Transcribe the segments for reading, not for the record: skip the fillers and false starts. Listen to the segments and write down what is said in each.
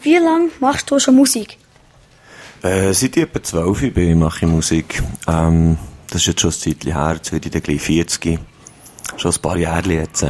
Wie lange machst du schon Musik? Seit ich etwa 12 bin, mache ich Musik. Das ist jetzt schon ein Zeitchen her, jetzt werde ich dann gleich 40. Schon ein paar Jahre jetzt.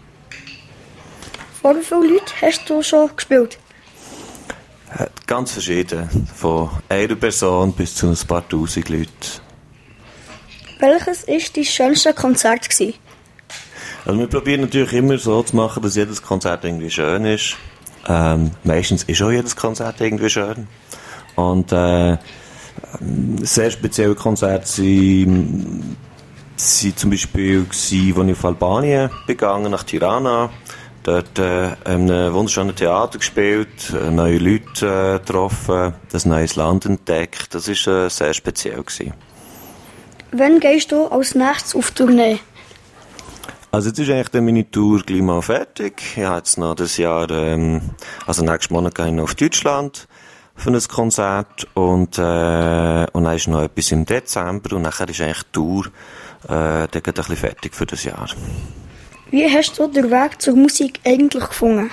Vor wie vielen Leuten hast du schon gespielt? Ganz verschieden. Von einer Person bis zu ein paar tausend Leuten. Welches war dein schönste Konzert? Also wir probieren natürlich immer so zu machen, dass jedes Konzert irgendwie schön ist. Meistens ist auch jedes Konzert irgendwie schön. Und sehr spezielle Konzerte waren zum Beispiel, als ich auf Albanien gegangen nach Tirana. Dort in einem wunderschönen Theater gespielt, neue Leute getroffen, ein neues Land entdeckt. Das war sehr speziell. Wann gehst du als nächstes auf Tournee? Also jetzt ist eigentlich meine Tour gleich mal fertig. Ich habe jetzt noch das Jahr, also nächsten Monat gehe ich noch auf Deutschland für ein Konzert und dann ist noch etwas im Dezember und nachher ist eigentlich die Tour dann geht ein bisschen fertig für das Jahr. Wie hast du den Weg zur Musik eigentlich gefunden?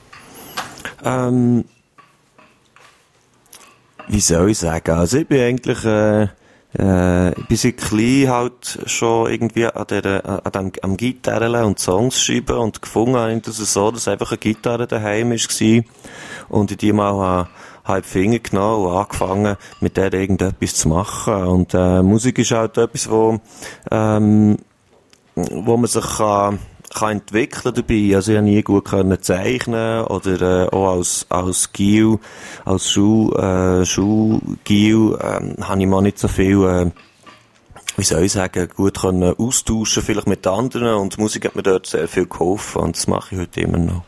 Wie soll ich sagen? Also ich bin eigentlich ich bin seit klein halt schon irgendwie am Gitarren und Songs schreiben und gefunden habe ich das so, dass einfach eine Gitarre daheim war und ich die mal habe die Finger genommen und angefangen mit der irgendetwas zu machen und Musik ist halt etwas, wo man sich kann entwickeln dabei. Also ich habe nie gut zeichnen oder auch als Gil, als Schulgil habe ich mal nicht so viel wie soll ich sagen, gut können austauschen vielleicht mit anderen und Musik hat mir dort sehr viel geholfen und das mache ich heute immer noch.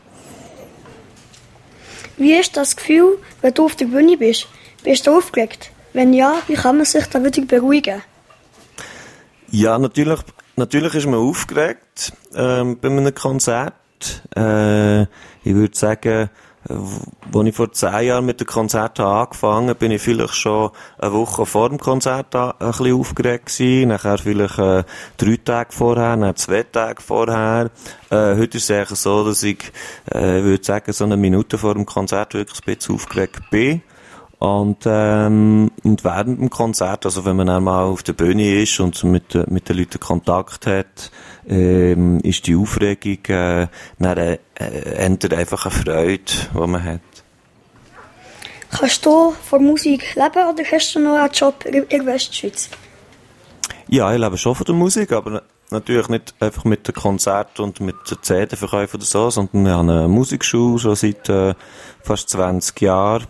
Wie ist das Gefühl, wenn du auf der Bühne bist? Bist du aufgeregt? Wenn ja, wie kann man sich da wieder beruhigen? Ja, natürlich ist man aufgeregt bei einem Konzert. Ich würde sagen, als ich vor 10 Jahren mit dem Konzert angefangen habe, bin ich vielleicht schon eine Woche vor dem Konzert ein bisschen aufgeregt gewesen. Nachher vielleicht 3 Tage vorher, dann 2 Tage vorher. Heute ist es eigentlich so, dass ich würde sagen, so eine Minute vor dem Konzert wirklich ein bisschen aufgeregt bin. Und während dem Konzert, also wenn man einmal auf der Bühne ist und mit den Leuten Kontakt hat, ist die Aufregung dann ändert einfach eine Freude, die man hat. Kannst du von Musik leben oder hast du noch einen Job in der Westschweiz? Ja, ich lebe schon von der Musik, aber natürlich nicht einfach mit dem Konzert und mit den CD-Verkäufen oder so, sondern ich habe eine Musikschule schon seit fast 20 Jahren.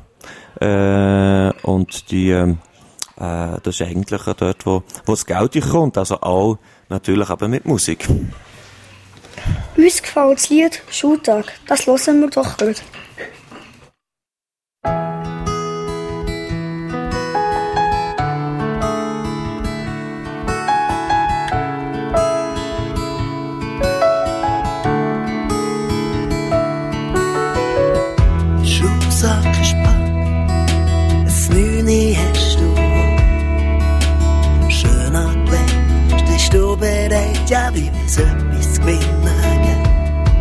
Und das ist eigentlich dort, wo das Geld kommt, also auch natürlich aber mit Musik. Uns gefällt das Lied «Schultag», das hören wir doch gut. Schulsack ist das 9 hast du schön angelegt, stehst du bereit, ja, wie wenn's etwas zu gewinnen gibt.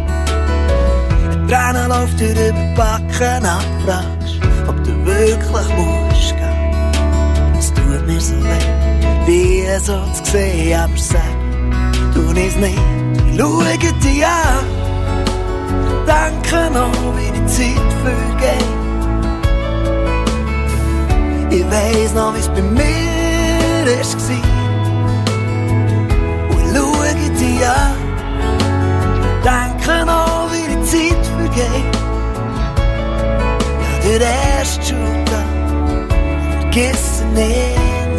Tränen läuft dir über die Backen ab, fragst, ob du wirklich musst gehen. Es tut mir so weh, wie so zu sehen, aber sag, tu es nicht, ich schaue dich an. Danke noch, wie die Zeit vergeht. Ich weiss noch, wie's bei mir war. Und ich schaue dich an. Danke noch, wie die Zeit vergeht. Ja, der erste Schultag, vergiss ihn nie.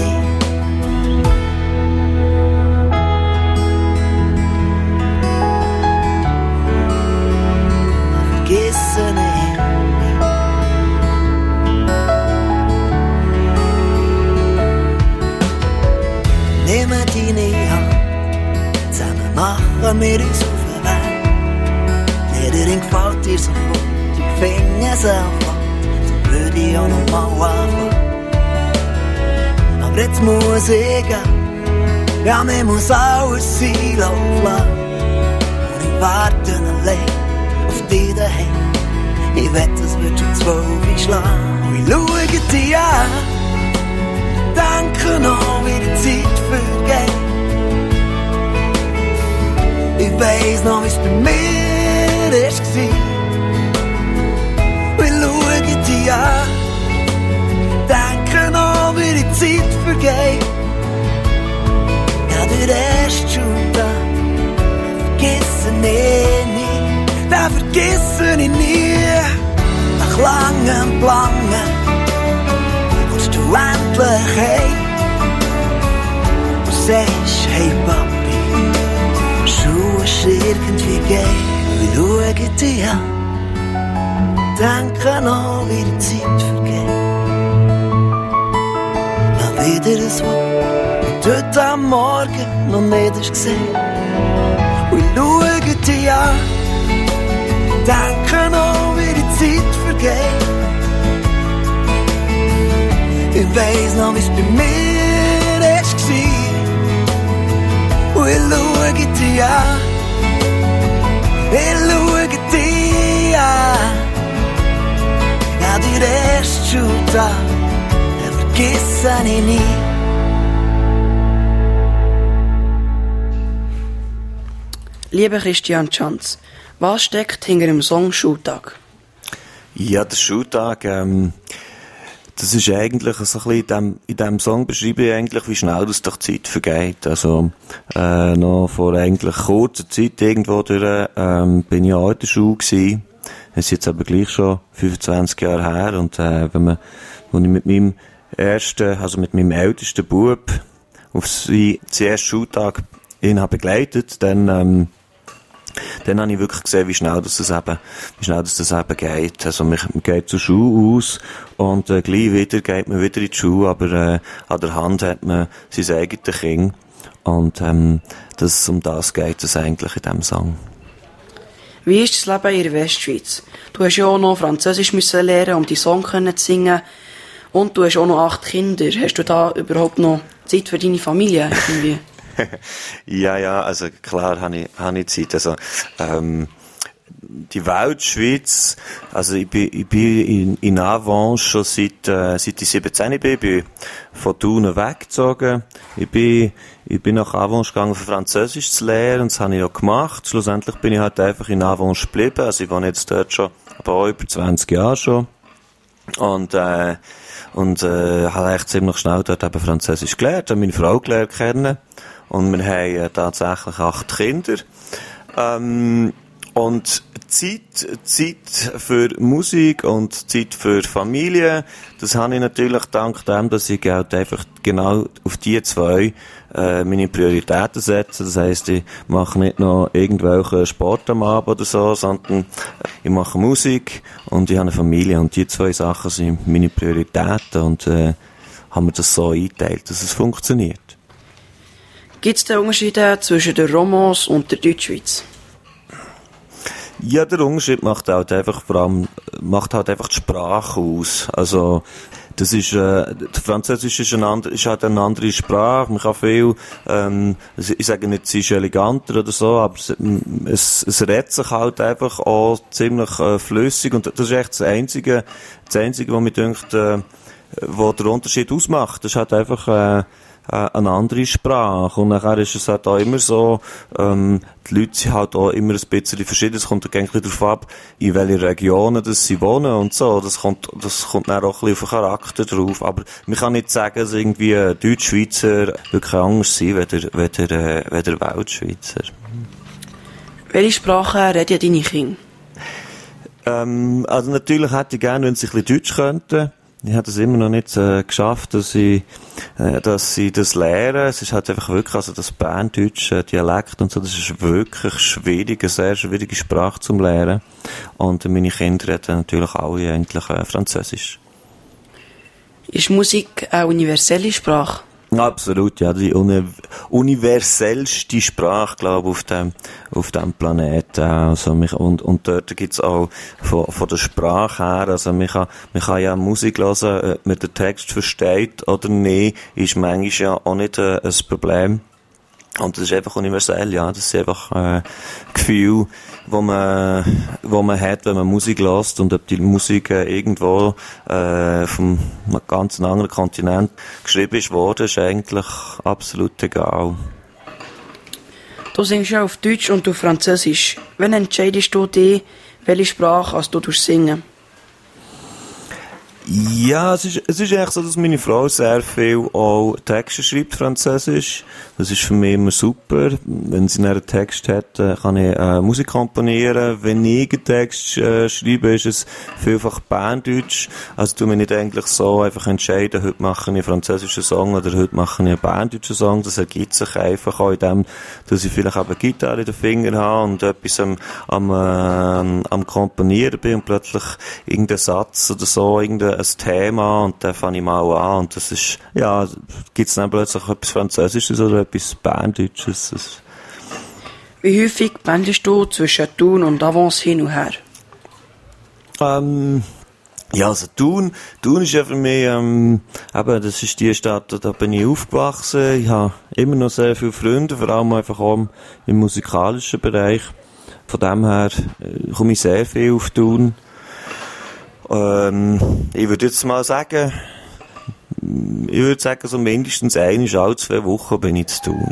Vergiss ihn nie. Nimm deine Hand, zusammen machen wir uns auf den Weg. Jeder gefällt dir sofort, du fängst an, dann würde ich auch noch mal anfangen. Aber jetzt muss ich gehen, ja, mir muss alles sein lassen. Und ich warte allein auf dich daheim. Ich wette, es wird schon 12 schlagen. Und ich schaue dich an, denke noch, wie die Zeit vergeht. Ich weiss noch, wie's bei mir war. Und ich schaue dich an, denke noch, wie die Zeit vergeht. Ja, der erste Schultag, vergesse ich nie, den vergesse ich nie. Nach langem Planen kommst du endlich heim und sagst, hey Papi, Schuhe ist irgendwie geil. Ich schaue dich an, denke noch, wie die Zeit vergeht. Ja, wieder ein Wort, das heute am Morgen noch nicht hast gesehen. Und ich schaue dich an, denke noch, wie die Zeit vergeht. Ich weiss noch, wie's bei mir war. Und ich schaue dich an, ich schaue dich an. Ja, die erste Schultag, den vergesse ich nie. Lieber Christian Tschanz, was steckt hinter dem Song Schultag? Ja, der Schultag, das ist eigentlich so ein bisschen, in diesem Song beschreibe ich eigentlich, wie schnell das durch die Zeit vergeht. Also, noch vor eigentlich kurzer Zeit irgendwo durch, bin ich auch in der Schule gewesen. Es ist jetzt aber gleich schon 25 Jahre her und, als ich mit meinem ältesten Bub auf seinen ersten Schultag ihn habe begleitet, dann habe ich wirklich gesehen, wie schnell das eben geht. Also, man geht zur Schule aus und, gleich wieder geht man wieder in die Schule, aber, an der Hand hat man sein eigenes Kind. Und, um das geht es eigentlich in diesem Song. Wie ist das Leben in der Westschweiz? Du hast ja auch noch Französisch müssen lernen, um die Song zu singen. Und du hast auch noch 8 Kinder. Hast du da überhaupt noch Zeit für deine Familie irgendwie? Ja, also klar habe ich Zeit. Also, die Weltschweiz, also ich bin in Avance schon seit ich 17 bin. Ich bin von Thun weggezogen. Ich bin nach Avance gegangen, für Französisch zu lernen, und das habe ich auch gemacht. Schlussendlich bin ich halt einfach in Avance geblieben. Also ich wohne jetzt dort schon, aber auch über 20 Jahre schon. Und habe echt ziemlich schnell dort eben Französisch gelernt, habe meine Frau gelernt kennen. Und wir haben tatsächlich 8 Kinder. Und Zeit für Musik und Zeit für Familie, das habe ich natürlich dank dem, dass ich halt einfach genau auf die 2 meine Prioritäten setze. Das heisst, ich mache nicht noch irgendwelche Sport am Abend oder so, sondern ich mache Musik und ich habe eine Familie. Und die 2 Sachen sind meine Prioritäten, und haben wir das so eingeteilt, dass es funktioniert. Gibt es da Unterschiede zwischen der Romance und der Deutschschweiz? Ja, der Unterschied macht halt einfach die Sprache aus. Also, das ist, Französisch ist halt eine andere Sprache. Man kann viel, ich sage nicht, sie ist eleganter oder so, aber es redet sich halt einfach auch ziemlich, flüssig, und das ist echt das Einzige, was mir denkt, wo der Unterschied ausmacht. Das ist halt einfach, eine andere Sprache. Und nachher ist es halt auch immer so, die Leute sind halt auch immer ein bisschen verschieden. Es kommt eigentlich darauf ab, in welchen Regionen das sie wohnen und so. Das kommt dann auch ein bisschen auf den Charakter drauf. Aber man kann nicht sagen, dass irgendwie Deutschschweizer wirklich anders sind, weder Weltschweizer. Welche Sprache reden deine Kinder? Also natürlich hätte ich gerne, wenn sie ein bisschen Deutsch könnten. Ich habe das immer noch nicht geschafft, dass sie das lernen. Es ist halt einfach wirklich, also das berndeutsche Dialekt und so, das ist wirklich schwierig, eine sehr schwierige Sprache zum Lernen. Und meine Kinder reden natürlich alle eigentlich Französisch. Ist Musik eine universelle Sprache? Absolut, ja, die universellste Sprache, glaube ich, auf dem Planeten. Also, und dort gibt's auch von der Sprache her, also, man kann ja Musik hören, ob man den Text versteht oder nicht, ist manchmal ja auch nicht ein Problem. Und das ist einfach universell, ja. Das ist einfach Gefühl, wo man hat, wenn man Musik hört, und ob die Musik irgendwo vom ganz anderen Kontinent geschrieben ist worden, ist eigentlich absolut egal. Du singst ja auf Deutsch und auf Französisch. Wann entscheidest du dich, welche Sprache du singen? Ja, es ist eigentlich so, dass meine Frau sehr viel auch Texte schreibt, Französisch. Das ist für mich immer super. Wenn sie einen Text hat, kann ich Musik komponieren. Wenn ich einen Text schreibe, ist es vielfach Berndeutsch. Also tue mich nicht eigentlich so einfach entscheiden, heute mache ich einen französischen Song oder heute mache ich einen berndeutschen Song. Das ergibt sich einfach auch in dem, dass ich vielleicht eben Gitarre in den Fingern habe und etwas am Komponieren bin und plötzlich irgendein Satz oder so, ein Thema, und dann fange ich mal an, und das ist, ja, gibt's dann plötzlich etwas Französisches oder etwas Berndeutsches. Wie häufig pendelst du zwischen Thun und Avance hin und her? Ja, also Thun ist ja für mich, eben, das ist die Stadt, da bin ich aufgewachsen. Ich habe immer noch sehr viele Freunde, vor allem einfach auch im musikalischen Bereich. Von dem her komme ich sehr viel auf Thun. Ich würde jetzt mal sagen, so mindestens alle 2 Wochen bin ich zu tun.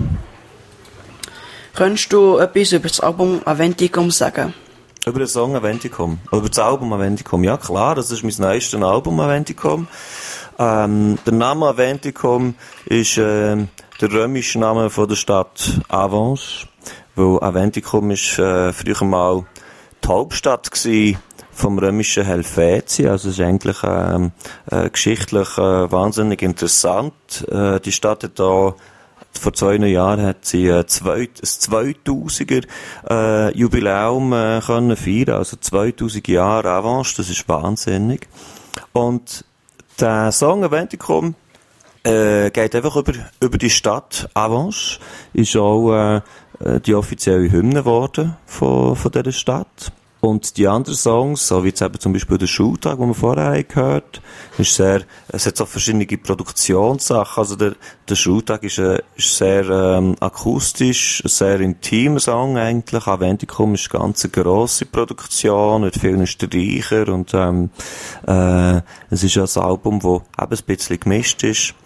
Könntest du etwas über das Album Aventicum sagen? Über den Song Aventicum? Über das Album Aventicum? Ja, klar, das ist mein neuestes Album Aventicum. Der Name Aventicum ist der römische Name von der Stadt Avance, weil Aventicum ist früher mal die Hauptstadt gewesen vom römischen Helvetien. Also es ist eigentlich geschichtlich wahnsinnig interessant. Die Stadt hat da vor 2 Jahren hat sie ein 2000er Jubiläum können feiern, also 2000 Jahre Avance, das ist wahnsinnig. Und der Song Aventicum geht einfach über die Stadt Avance, ist auch die offizielle Hymne geworden von dieser Stadt. Und die anderen Songs, so wie jetzt eben zum Beispiel der Schultag, den wir vorher gehört haben, es hat auch verschiedene Produktionssachen. Also der Schultag ist sehr akustisch, ein sehr intimer Song eigentlich. Aventicum ist eine ganz grosse Produktion mit vielen Streichern, und es ist ja ein Album, das eben ein bisschen gemischt ist.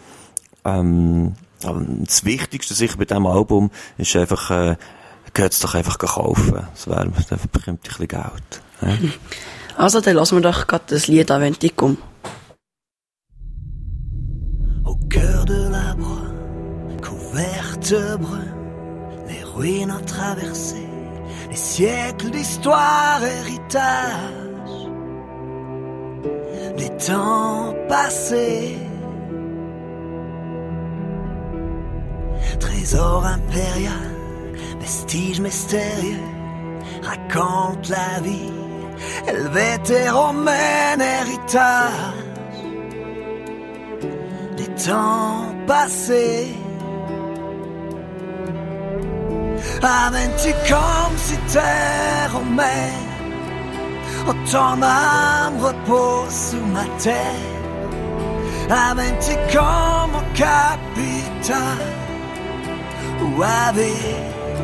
Das Wichtigste sicher bei diesem Album ist einfach, geht es doch einfach kaufen. Das wäre, dann bekommt ihr ein bisschen Geld. Ja? Also, dann lassen wir doch gerade das Lied Aventicum. Au cœur de la broie, couverte brune, les ruines ont traversé, les siècles d'histoire, héritage, des temps passés. Trésor impérial, vestige mystérieux, raconte la vie, helvétique romaine, héritage des temps passés. Aventicum si terre romaine, oh, ton âme repose sous ma terre. Aventicum, oh, capitale, où avait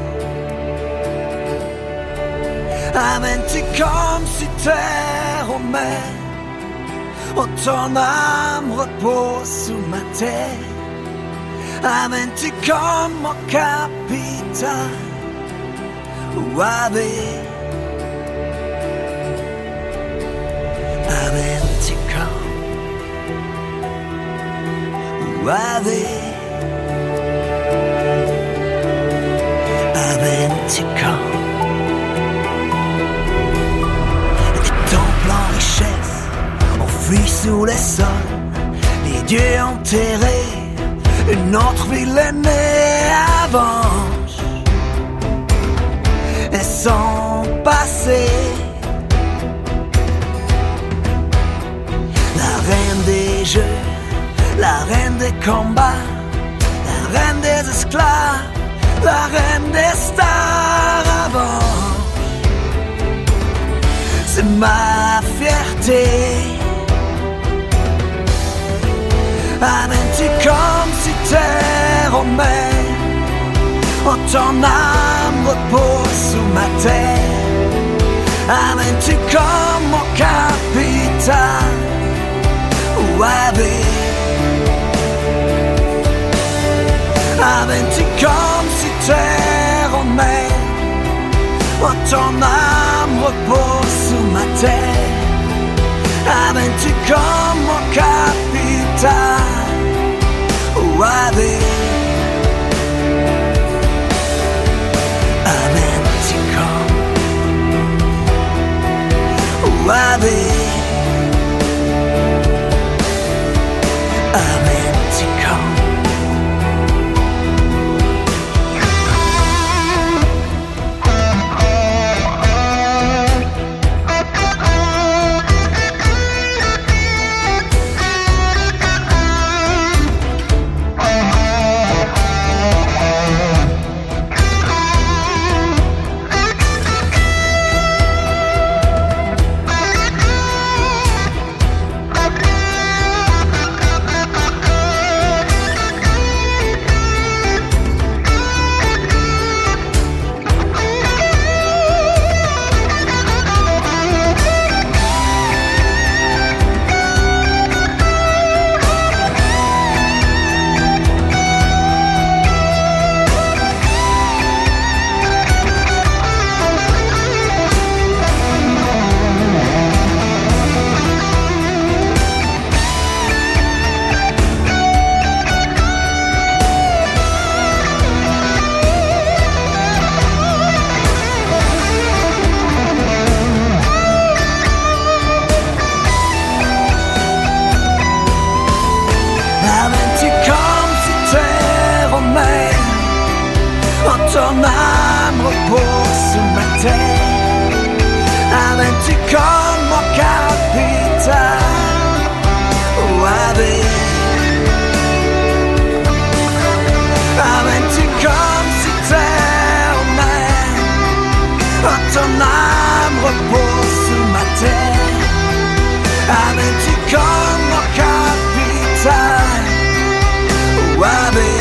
Aventicum si terre romaine, oh, ton âme repose sous ma terre. Aventicum, oh, capitale, où avait Aventicum, où avait Aventicum. Fui sous les sols, les dieux enterrés, une autre ville est née avant. Et sont passés la reine des jeux, la reine des combats, la reine des esclaves, la reine des stars avant. C'est ma fierté. Aventicum si terre romaine, oh ton âme repose sous ma terre. Amènes-tu comme mon capital ou avec? Amènes-tu comme si terre en mer, oh ton âme repose sous ma terre. Amènes-tu comme mon capital ou avec? Amènes-tu comme ou avec? Amènes-tu comme? Ton âme repose sous ma terre. Amènes-tu comme mon capital ou avec? Amènes-tu comme si terre en mer, oh, ton âme repose sous ma terre. Amènes-tu comme mon capital ou avec?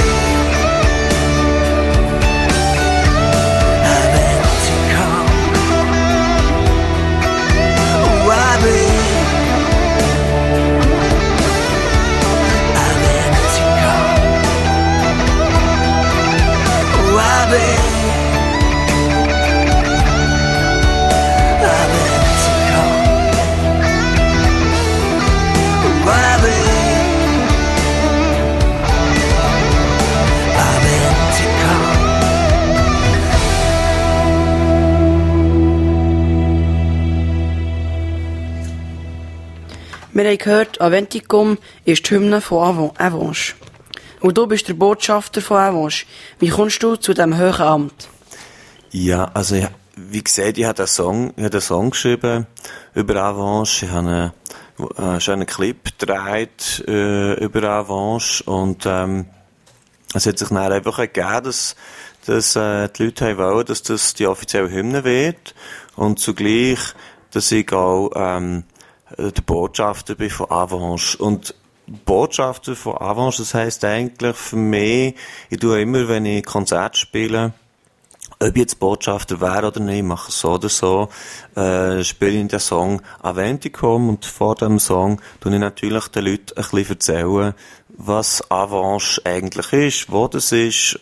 Wir haben gehört, Aventicum ist die Hymne von Avanche. Und du bist der Botschafter von Avanche. Wie kommst du zu diesem hohen Amt? Ja, also wie gesagt, ich habe einen Song geschrieben über Avanche. Ich habe einen schönen Clip gedreht über Avanche. Und es hat sich dann einfach ergeben, dass die Leute wollen, dass das die offizielle Hymne wird. Und zugleich, dass ich auch der Botschafter bin von Avanche. Und Botschafter von Avanche, das heisst eigentlich für mich, ich tue immer, wenn ich Konzert spiele, ob ich jetzt Botschafter wäre oder nicht, mache es so oder so, spiele ich den Song Aventicum und vor dem Song tue ich natürlich den Leuten ein bisschen erzählen, was Avanche eigentlich ist, wo das ist,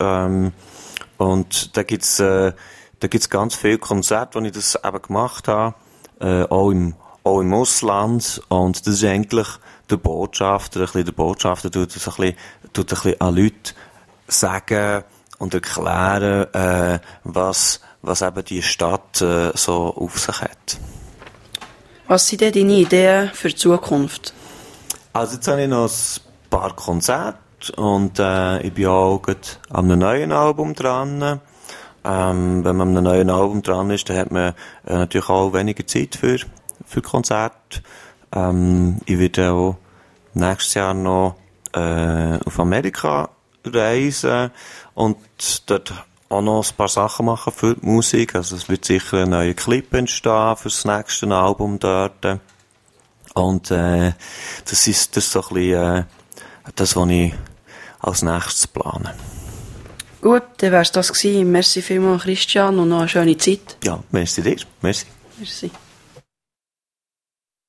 und da gibt's ganz viele Konzerte, wo ich das eben gemacht habe, auch im Ausland, und das ist eigentlich der Botschafter tut ein bisschen an Leute sagen und erklären, was eben die Stadt so auf sich hat. Was sind denn deine Ideen für die Zukunft? Also jetzt habe ich noch ein paar Konzerte und ich bin auch gerade an einem neuen Album dran. Wenn man an einem neuen Album dran ist, dann hat man natürlich auch weniger Zeit für Konzerte. Ich werde auch nächstes Jahr noch auf Amerika reisen und dort auch noch ein paar Sachen machen für die Musik. Also es wird sicher ein neuer Clip entstehen für das nächste Album dort. Und das ist so ein bisschen das, was ich als nächstes plane. Gut, dann wär's das gewesen. Merci vielmals, Christian, und noch eine schöne Zeit. Ja, merci dir. Merci. Merci.